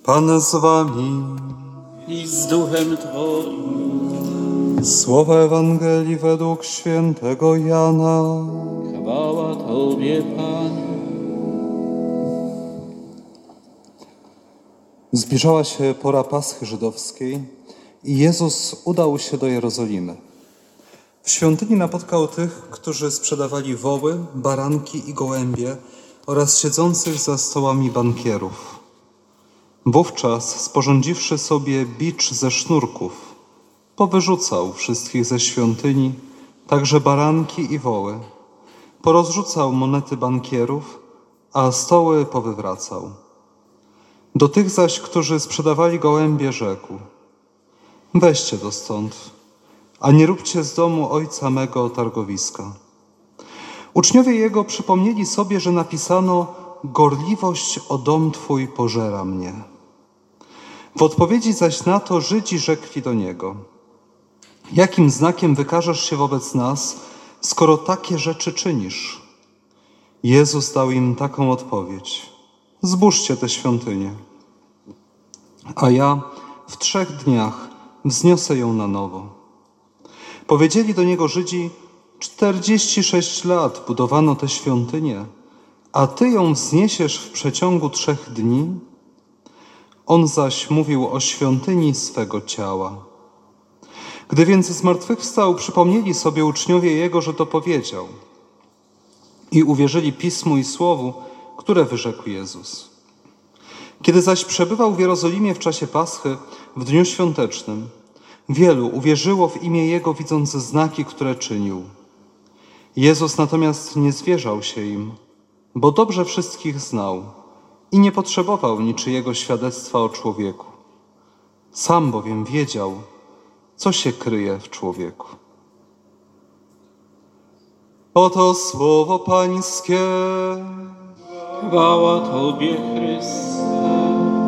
Pan z wami. I z duchem Twoim. Słowa Ewangelii według świętego Jana. Chwała Tobie, Panie. Zbliżała się pora Paschy żydowskiej i Jezus udał się do Jerozolimy. W świątyni napotkał tych, którzy sprzedawali woły, baranki i gołębie oraz siedzących za stołami bankierów. Wówczas, sporządziwszy sobie bicz ze sznurków, powyrzucał wszystkich ze świątyni, także baranki i woły. Porozrzucał monety bankierów, a stoły powywracał. Do tych zaś, którzy sprzedawali gołębie, rzekł: weźcie to stąd, a nie róbcie z domu ojca mego targowiska. Uczniowie jego przypomnieli sobie, że napisano: gorliwość o dom Twój pożera mnie. W odpowiedzi zaś na to Żydzi rzekli do niego: jakim znakiem wykażesz się wobec nas, skoro takie rzeczy czynisz? Jezus dał im taką odpowiedź: zbóżcie tę świątynię, a ja w 3 dniach wzniosę ją na nowo. Powiedzieli do niego Żydzi: 46 lat budowano tę świątynię, a Ty ją wzniesiesz w przeciągu 3 dni? On zaś mówił o świątyni swego ciała. Gdy więc zmartwychwstał, przypomnieli sobie uczniowie Jego, że to powiedział, i uwierzyli Pismu i Słowu, które wyrzekł Jezus. Kiedy zaś przebywał w Jerozolimie w czasie Paschy, w dniu świątecznym, wielu uwierzyło w imię Jego, widząc znaki, które czynił. Jezus natomiast nie zwierzał się im, bo dobrze wszystkich znał i nie potrzebował niczyjego świadectwa o człowieku. Sam bowiem wiedział, co się kryje w człowieku. Oto słowo Pańskie. Chwała Tobie, Chryste.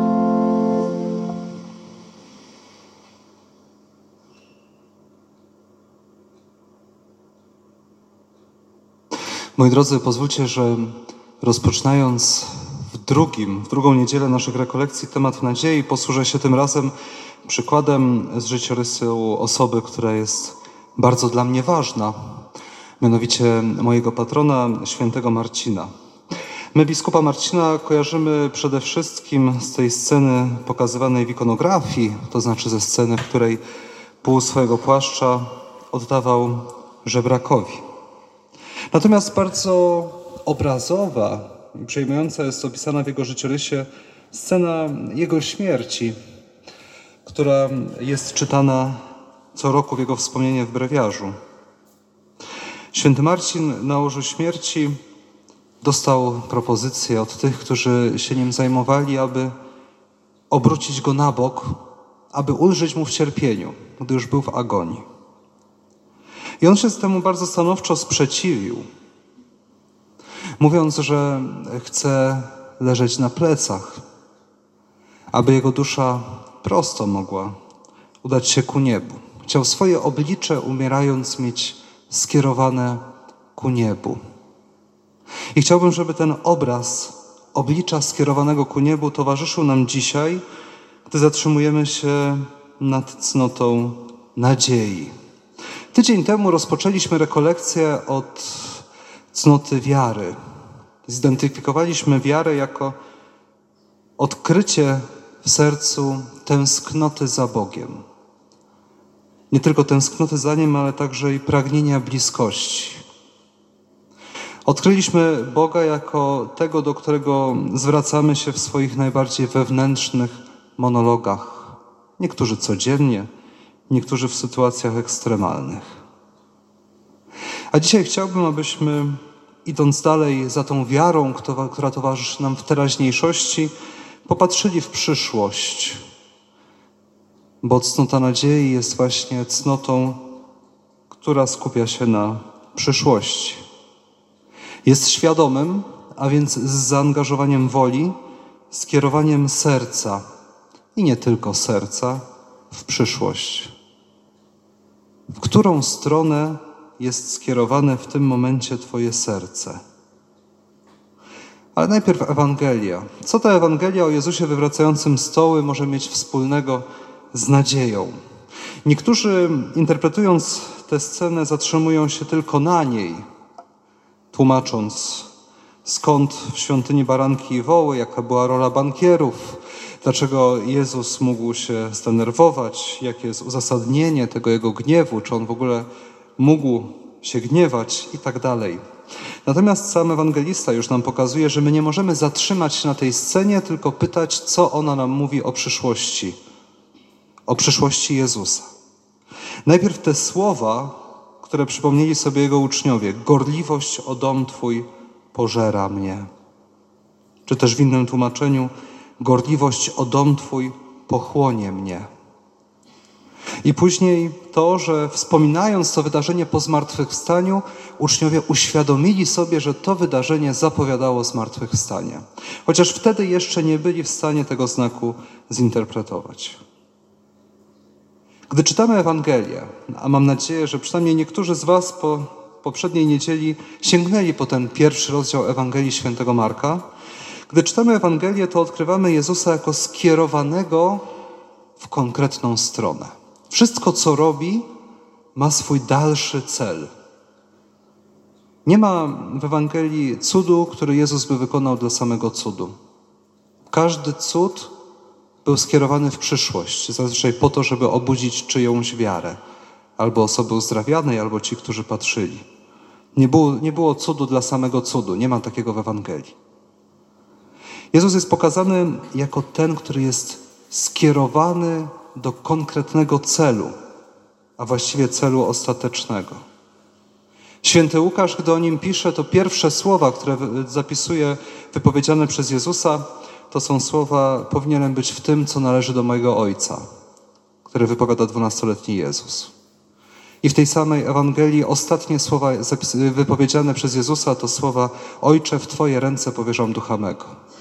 Moi drodzy, pozwólcie, że rozpoczynając w drugą niedzielę naszych rekolekcji temat nadziei, posłużę się tym razem przykładem z życiorysu osoby, która jest bardzo dla mnie ważna, mianowicie mojego patrona, świętego Marcina. My biskupa Marcina kojarzymy przede wszystkim z tej sceny pokazywanej w ikonografii, to znaczy ze sceny, w której pół swojego płaszcza oddawał żebrakowi. Natomiast bardzo obrazowa i przejmująca jest opisana w jego życiorysie scena jego śmierci, która jest czytana co roku w jego wspomnienie w brewiarzu. Święty Marcin na łożu śmierci dostał propozycję od tych, którzy się nim zajmowali, aby obrócić go na bok, aby ulżyć mu w cierpieniu, gdy już był w agonii. I on się z temu bardzo stanowczo sprzeciwił, mówiąc, że chce leżeć na plecach, aby jego dusza prosto mogła udać się ku niebu. Chciał swoje oblicze, umierając, mieć skierowane ku niebu. I chciałbym, żeby ten obraz oblicza skierowanego ku niebu towarzyszył nam dzisiaj, gdy zatrzymujemy się nad cnotą nadziei. Tydzień temu rozpoczęliśmy rekolekcję od cnoty wiary. Zidentyfikowaliśmy wiarę jako odkrycie w sercu tęsknoty za Bogiem. Nie tylko tęsknoty za Nim, ale także i pragnienia bliskości. Odkryliśmy Boga jako tego, do którego zwracamy się w swoich najbardziej wewnętrznych monologach. Niektórzy codziennie, niektórzy w sytuacjach ekstremalnych. A dzisiaj chciałbym, abyśmy, idąc dalej za tą wiarą, która towarzyszy nam w teraźniejszości, popatrzyli w przyszłość. Bo cnota nadziei jest właśnie cnotą, która skupia się na przyszłości. Jest świadomym, a więc z zaangażowaniem woli, skierowaniem serca i nie tylko serca w przyszłość. W którą stronę jest skierowane w tym momencie Twoje serce? Ale najpierw Ewangelia. Co ta Ewangelia o Jezusie wywracającym stoły może mieć wspólnego z nadzieją? Niektórzy, interpretując tę scenę, zatrzymują się tylko na niej, tłumacząc, skąd w świątyni baranki i woły, jaka była rola bankierów, dlaczego Jezus mógł się zdenerwować, jakie jest uzasadnienie tego jego gniewu, czy on w ogóle mógł się gniewać i tak dalej. Natomiast sam ewangelista już nam pokazuje, że my nie możemy zatrzymać się na tej scenie, tylko pytać, co ona nam mówi o przyszłości Jezusa. Najpierw te słowa, które przypomnieli sobie jego uczniowie: gorliwość o dom Twój pożera mnie. Czy też w innym tłumaczeniu: gorliwość o dom Twój pochłonie mnie. I później to, że wspominając to wydarzenie po zmartwychwstaniu, uczniowie uświadomili sobie, że to wydarzenie zapowiadało zmartwychwstanie. Chociaż wtedy jeszcze nie byli w stanie tego znaku zinterpretować. Gdy czytamy Ewangelię, a mam nadzieję, że przynajmniej niektórzy z Was po poprzedniej niedzieli sięgnęli po ten pierwszy rozdział Ewangelii Świętego Marka, gdy czytamy Ewangelię, to odkrywamy Jezusa jako skierowanego w konkretną stronę. Wszystko, co robi, ma swój dalszy cel. Nie ma w Ewangelii cudu, który Jezus by wykonał dla samego cudu. Każdy cud był skierowany w przyszłość, zazwyczaj po to, żeby obudzić czyjąś wiarę. Albo osoby uzdrawianej, albo ci, którzy patrzyli. Nie było cudu dla samego cudu. Nie ma takiego w Ewangelii. Jezus jest pokazany jako ten, który jest skierowany do konkretnego celu, a właściwie celu ostatecznego. Święty Łukasz, gdy o nim pisze, to pierwsze słowa, które zapisuje wypowiedziane przez Jezusa, to są słowa: powinienem być w tym, co należy do mojego Ojca, które wypowiada 12-letni Jezus. I w tej samej Ewangelii ostatnie słowa wypowiedziane przez Jezusa to słowa: Ojcze, w Twoje ręce powierzam ducha mego.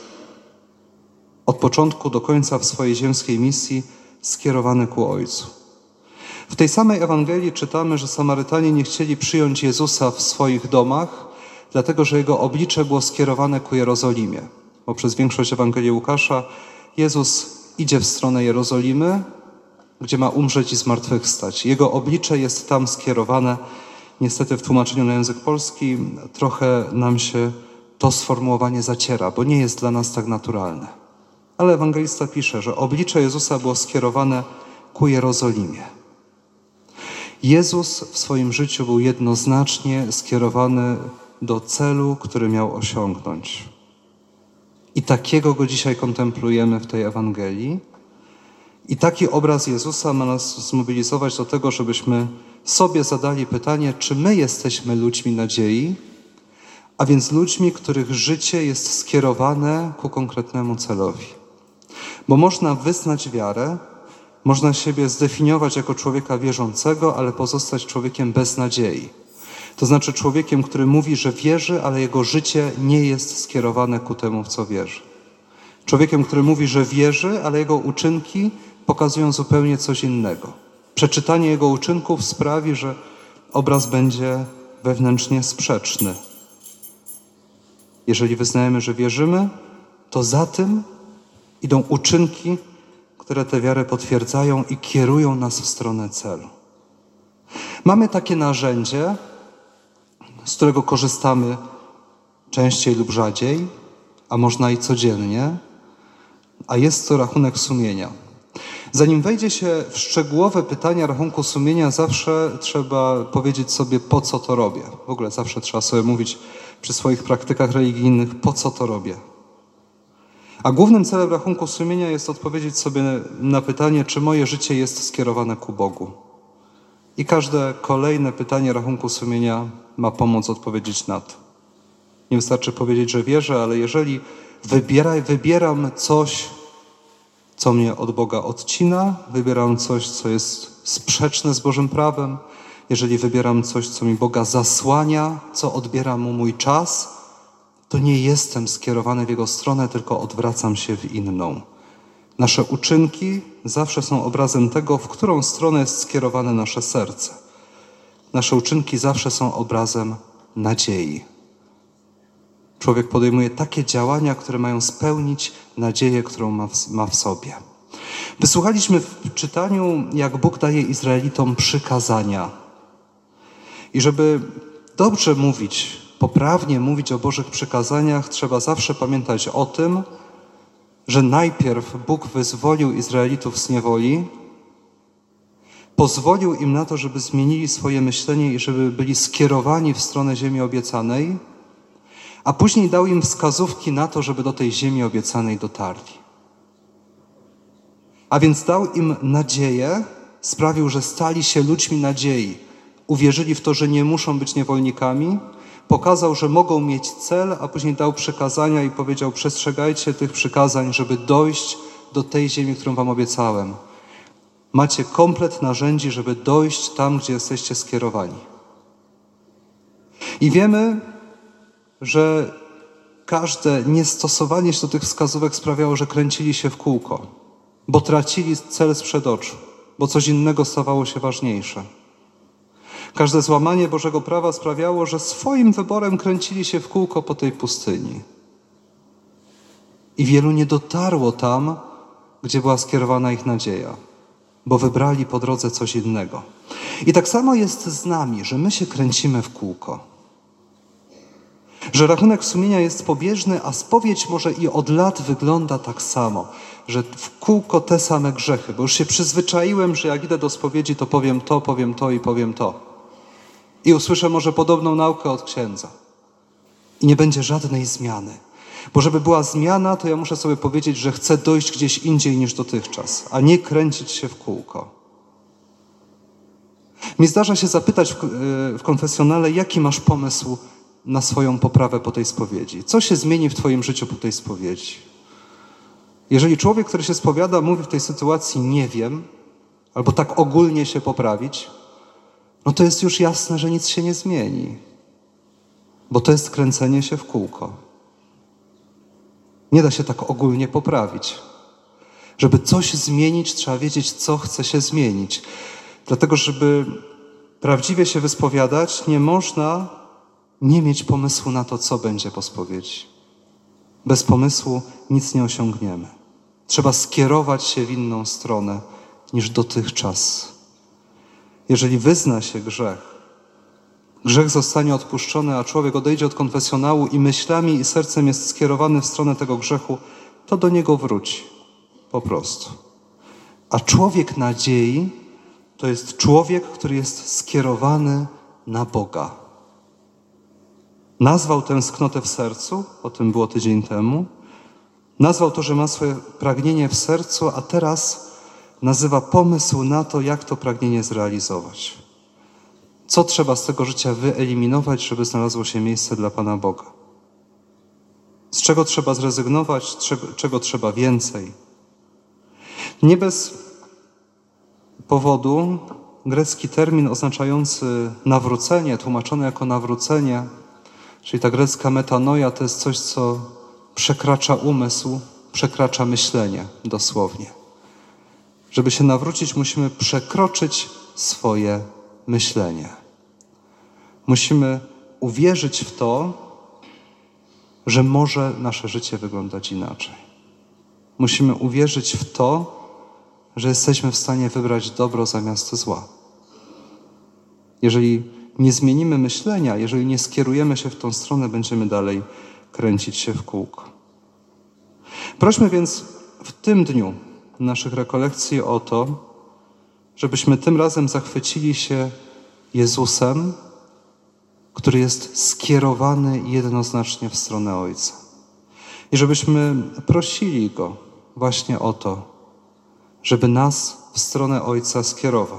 Od początku do końca w swojej ziemskiej misji skierowany ku Ojcu. W tej samej Ewangelii czytamy, że Samarytanie nie chcieli przyjąć Jezusa w swoich domach, dlatego że Jego oblicze było skierowane ku Jerozolimie. Bo przez większość Ewangelii Łukasza Jezus idzie w stronę Jerozolimy, gdzie ma umrzeć i zmartwychwstać. Jego oblicze jest tam skierowane. Niestety w tłumaczeniu na język polski trochę nam się to sformułowanie zaciera, bo nie jest dla nas tak naturalne. Ale ewangelista pisze, że oblicze Jezusa było skierowane ku Jerozolimie. Jezus w swoim życiu był jednoznacznie skierowany do celu, który miał osiągnąć. I takiego go dzisiaj kontemplujemy w tej Ewangelii. I taki obraz Jezusa ma nas zmobilizować do tego, żebyśmy sobie zadali pytanie, czy my jesteśmy ludźmi nadziei, a więc ludźmi, których życie jest skierowane ku konkretnemu celowi. Bo można wyznać wiarę, można siebie zdefiniować jako człowieka wierzącego, ale pozostać człowiekiem bez nadziei. To znaczy człowiekiem, który mówi, że wierzy, ale jego życie nie jest skierowane ku temu, w co wierzy. Człowiekiem, który mówi, że wierzy, ale jego uczynki pokazują zupełnie coś innego. Przeczytanie jego uczynków sprawi, że obraz będzie wewnętrznie sprzeczny. Jeżeli wyznajemy, że wierzymy, to za tym idą uczynki, które tę wiarę potwierdzają i kierują nas w stronę celu. Mamy takie narzędzie, z którego korzystamy częściej lub rzadziej, a można i codziennie, a jest to rachunek sumienia. Zanim wejdzie się w szczegółowe pytania rachunku sumienia, zawsze trzeba powiedzieć sobie, po co to robię. W ogóle zawsze trzeba sobie mówić przy swoich praktykach religijnych, po co to robię. A głównym celem rachunku sumienia jest odpowiedzieć sobie na pytanie, czy moje życie jest skierowane ku Bogu. I każde kolejne pytanie rachunku sumienia ma pomóc odpowiedzieć na to. Nie wystarczy powiedzieć, że wierzę, ale jeżeli wybieram coś, co mnie od Boga odcina, wybieram coś, co jest sprzeczne z Bożym prawem, jeżeli wybieram coś, co mi Boga zasłania, co odbiera Mu mój czas, to nie jestem skierowany w Jego stronę, tylko odwracam się w inną. Nasze uczynki zawsze są obrazem tego, w którą stronę jest skierowane nasze serce. Nasze uczynki zawsze są obrazem nadziei. Człowiek podejmuje takie działania, które mają spełnić nadzieję, którą ma w sobie. Wysłuchaliśmy w czytaniu, jak Bóg daje Izraelitom przykazania. I żeby dobrze mówić, poprawnie mówić o Bożych przykazaniach, trzeba zawsze pamiętać o tym, że najpierw Bóg wyzwolił Izraelitów z niewoli, pozwolił im na to, żeby zmienili swoje myślenie i żeby byli skierowani w stronę ziemi obiecanej, a później dał im wskazówki na to, żeby do tej ziemi obiecanej dotarli. A więc dał im nadzieję, sprawił, że stali się ludźmi nadziei. Uwierzyli w to, że nie muszą być niewolnikami, pokazał, że mogą mieć cel, a później dał przykazania i powiedział: przestrzegajcie tych przykazań, żeby dojść do tej ziemi, którą wam obiecałem. Macie komplet narzędzi, żeby dojść tam, gdzie jesteście skierowani. I wiemy, że każde niestosowanie się do tych wskazówek sprawiało, że kręcili się w kółko, bo tracili cel sprzed oczu, bo coś innego stawało się ważniejsze. Każde złamanie Bożego prawa sprawiało, że swoim wyborem kręcili się w kółko po tej pustyni. I wielu nie dotarło tam, gdzie była skierowana ich nadzieja, bo wybrali po drodze coś innego. I tak samo jest z nami, że my się kręcimy w kółko. Że rachunek sumienia jest pobieżny, a spowiedź może i od lat wygląda tak samo, że w kółko te same grzechy, bo już się przyzwyczaiłem, że jak idę do spowiedzi, to powiem to i powiem to. I usłyszę może podobną naukę od księdza. I nie będzie żadnej zmiany. Bo żeby była zmiana, to ja muszę sobie powiedzieć, że chcę dojść gdzieś indziej niż dotychczas, a nie kręcić się w kółko. Mi zdarza się zapytać w konfesjonale, jaki masz pomysł na swoją poprawę po tej spowiedzi? Co się zmieni w twoim życiu po tej spowiedzi? Jeżeli człowiek, który się spowiada, mówi w tej sytuacji nie wiem, albo tak ogólnie się poprawić, no to jest już jasne, że nic się nie zmieni. Bo to jest kręcenie się w kółko. Nie da się tak ogólnie poprawić. Żeby coś zmienić, trzeba wiedzieć, co chce się zmienić. Dlatego, żeby prawdziwie się wyspowiadać, nie można nie mieć pomysłu na to, co będzie po spowiedzi. Bez pomysłu nic nie osiągniemy. Trzeba skierować się w inną stronę niż dotychczas. Jeżeli wyzna się grzech zostanie odpuszczony, a człowiek odejdzie od konfesjonału i myślami i sercem jest skierowany w stronę tego grzechu, to do niego wróci. Po prostu. A człowiek nadziei to jest człowiek, który jest skierowany na Boga. Nazwał tęsknotę w sercu, o tym było tydzień temu. Nazwał to, że ma swoje pragnienie w sercu, a teraz nazywa pomysł na to, jak to pragnienie zrealizować. Co trzeba z tego życia wyeliminować, żeby znalazło się miejsce dla Pana Boga? Z czego trzeba zrezygnować, czego trzeba więcej? Nie bez powodu grecki termin oznaczający nawrócenie, tłumaczony jako nawrócenie, czyli ta grecka metanoia, to jest coś, co przekracza umysł, przekracza myślenie dosłownie. Żeby się nawrócić, musimy przekroczyć swoje myślenie. Musimy uwierzyć w to, że może nasze życie wyglądać inaczej. Musimy uwierzyć w to, że jesteśmy w stanie wybrać dobro zamiast zła. Jeżeli nie zmienimy myślenia, jeżeli nie skierujemy się w tą stronę, będziemy dalej kręcić się w kółko. Prośmy więc w tym dniu naszych rekolekcji o to, żebyśmy tym razem zachwycili się Jezusem, który jest skierowany jednoznacznie w stronę Ojca. I żebyśmy prosili Go właśnie o to, żeby nas w stronę Ojca skierował.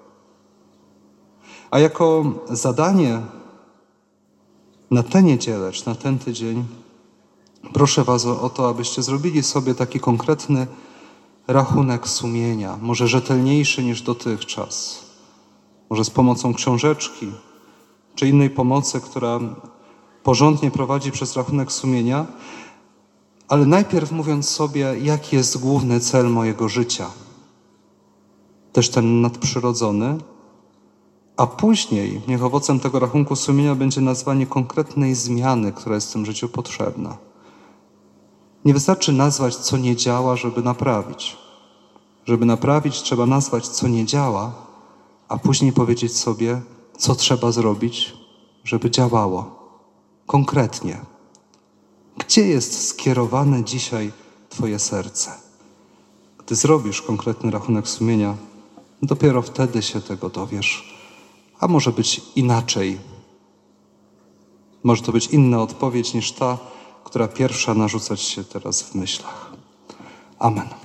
A jako zadanie na tę niedzielę, czy na ten tydzień, proszę was o to, abyście zrobili sobie taki konkretny rachunek sumienia, może rzetelniejszy niż dotychczas, może z pomocą książeczki, czy innej pomocy, która porządnie prowadzi przez rachunek sumienia, ale najpierw mówiąc sobie, jaki jest główny cel mojego życia, też ten nadprzyrodzony, A później niech owocem tego rachunku sumienia będzie nazwanie konkretnej zmiany, która jest w tym życiu potrzebna. Nie wystarczy nazwać, co nie działa, żeby naprawić. Żeby naprawić, trzeba nazwać, co nie działa, a później powiedzieć sobie, co trzeba zrobić, żeby działało. Konkretnie. Gdzie jest skierowane dzisiaj Twoje serce? Gdy zrobisz konkretny rachunek sumienia, dopiero wtedy się tego dowiesz. A może być inaczej. Może to być inna odpowiedź niż ta, która pierwsza narzucać się teraz w myślach. Amen.